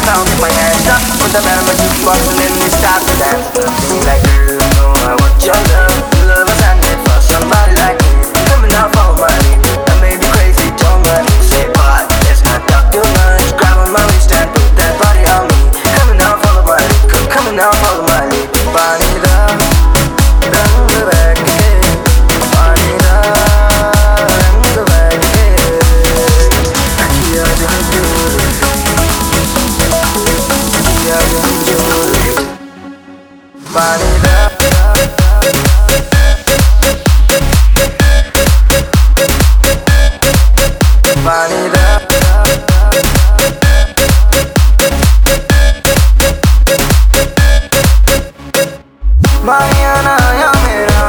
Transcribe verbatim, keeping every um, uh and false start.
sound in my hands up. Put the band on my jukebox and then we start to dance. Be like, girl, you know I want your love. Your love is handmade for somebody like me. Coming out for money, that may be crazy, don't mind. Say, but let's not talk too much. Grab on my waist and put that body on me. Coming out for the money, coming out for the money. Body love, down the back, yeah. Body love, down the back, yeah. Yeah, doing good. Yeah, doing good. Body love. Body love. Mariana, ya mera